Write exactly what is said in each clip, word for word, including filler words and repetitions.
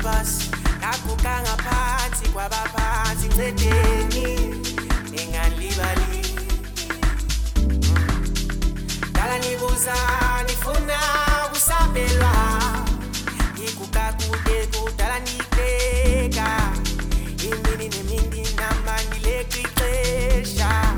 bus naguga ngaphansi kwabaphansi ncedeni engalibali dala nibuza nifuna kusabelwa ngiguga kude kudala nibeka imini nemini namani leqixesha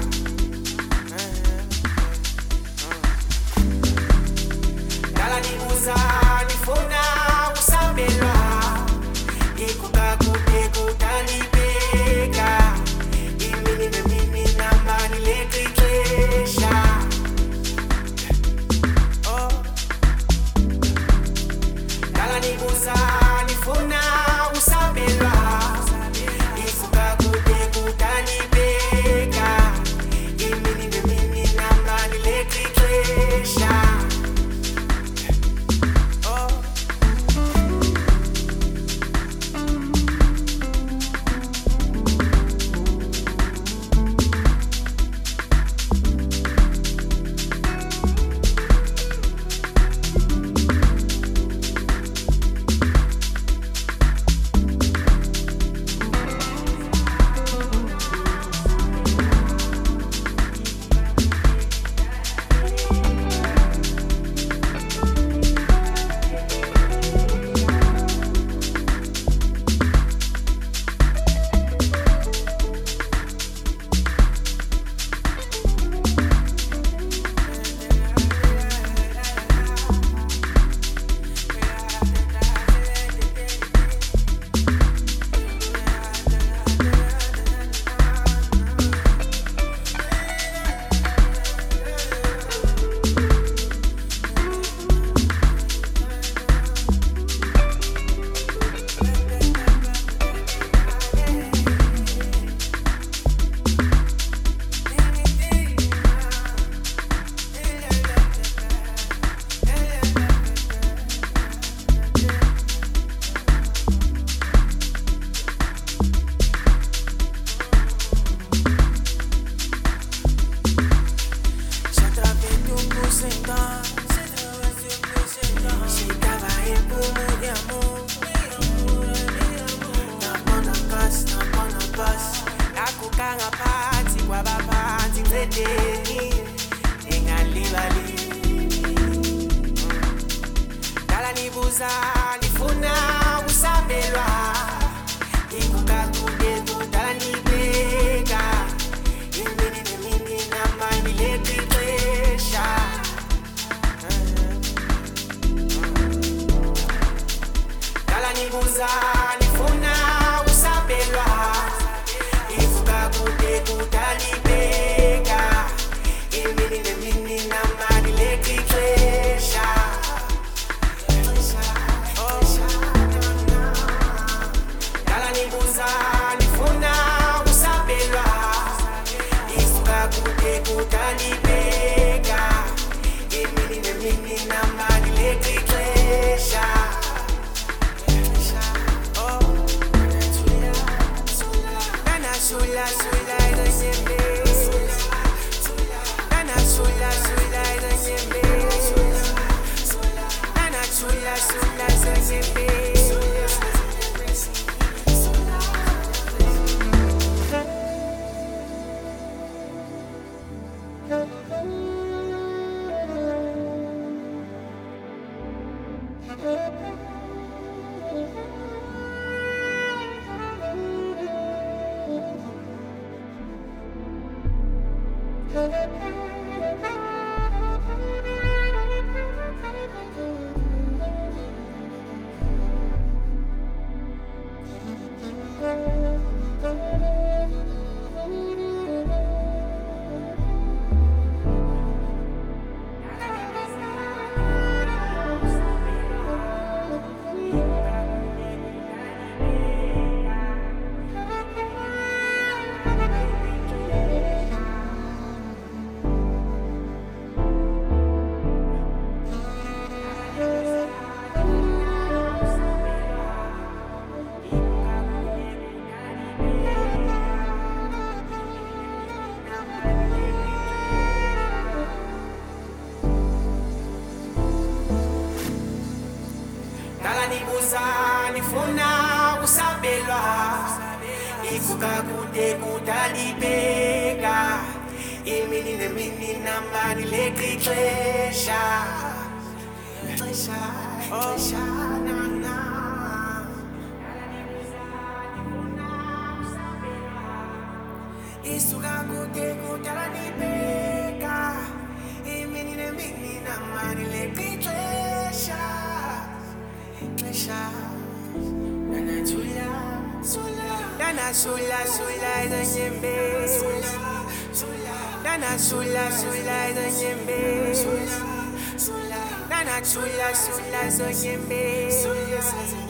dala nibuza nifuna kusabelwa ngiguga kude kudala nibeka imini nemini namani leqixesha dala nibuza nifuna kusabelwa ngiguga kude kudala nibeka imini nemini namani leqixesha ngaphansi kwabaphansi ncedeni engalibali dala nibuza nifuna kusabelwa ngiguga kude kudala nibeka imini nemini namani leqixesha dala nibuza nifuna kusabelwa kude kutalibeka imini nemini namani leqixesha dala nibuza nifuna kusabelwa ngiguga kude kutalibeka imini nemini namani leqixesha Sula sula ida sembe Nana sula sula ida sembe Nana sula sula ida sembe nifuna isuka kude kudalibeka imini nemini namani leqixesha ixesha ixesha nana isuka kude kudalibeka imini nemini namani leqixesha ixesha nana Julia Nana Sula Sula the Nyembe Nana Sula Sula the Nyembe Nana Sula Sula the Nyembe